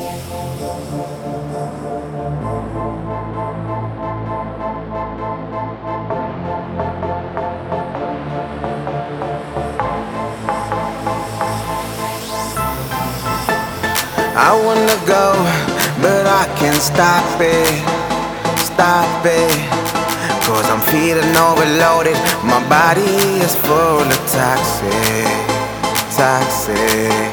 I wanna go, but I can't stop it, stop it. Cause I'm feeling overloaded, my body is full of toxic, toxic.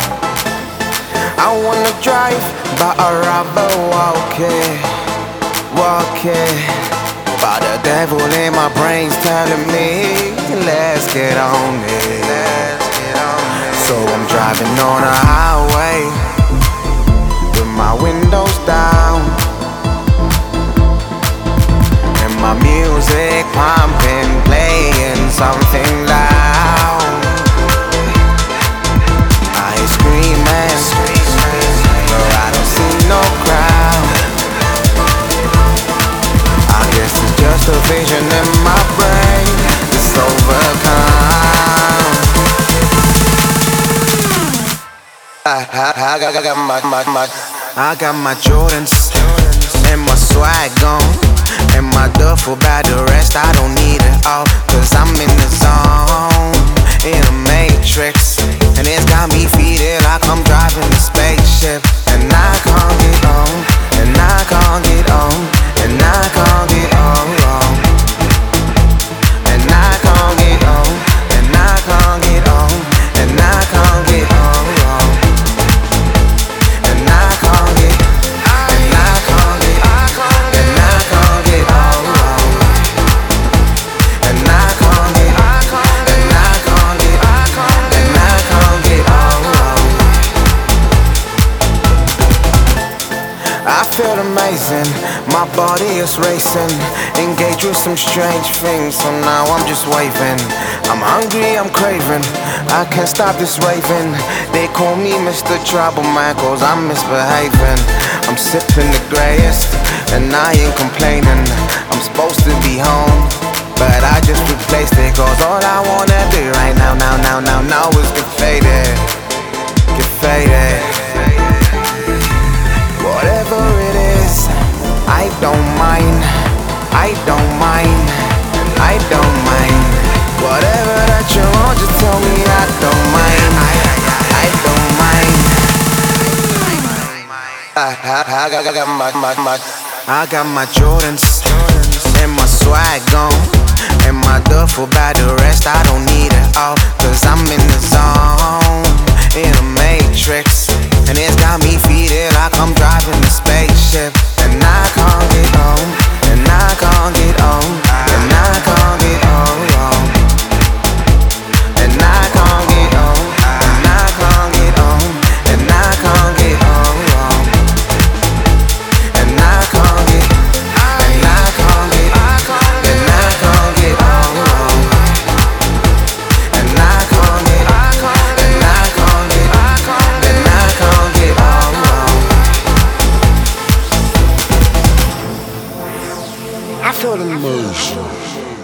I wanna drive, but I'd rather walk it, walk it. But the devil in my brain's telling me, let's get on it, let's get on it. So I'm driving on a highway with my windows down and my music pumping, playing something loud. I hear screaming, but I don't see no crowd. I guess it's just a vision in my brain that's overcome. I got my Jordans and my swag on and my duffel bag. The rest I don't need it all, cause I'm in the zone, in a matrix, and it's got me feeling like I'm driving a spaceship. And I can't get on, and I can't get on, and I can't get on, and I can't get on, and I can't get on, and I can't get on, and I can't get, and I can't get, and I can't get on, and I can't get, and I can't get, and I can't get on. I feel amazing, my body is racing, engaged with some strange things, so now I'm just waving. I'm hungry, I'm craving, I can't stop this raving. They call me Mr. Troubleman cause I'm misbehaving. I'm sipping the greyest and I ain't complaining. I'm supposed to be home, but I just replaced it. Cause all I wanna do right now is get faded, get faded. Whatever it is, I don't mind, I don't mind, I don't mind. Whatever that you want, just tell me I don't mind, I don't mind. I got my Jordans and my swag on and my duffel bag. The rest I don't need it all, cause I'm in the zone, in a matrix, and it's got me feeling like I'm driving a spaceship. And I can't get on, and I can't get on, and I can't get on, and I can't get on, and I can't get on, and I can't get on, and I can't get, and I can't get, and I can't get on, and I can't get, and I can't get, and I can't get on. I feel the emotion.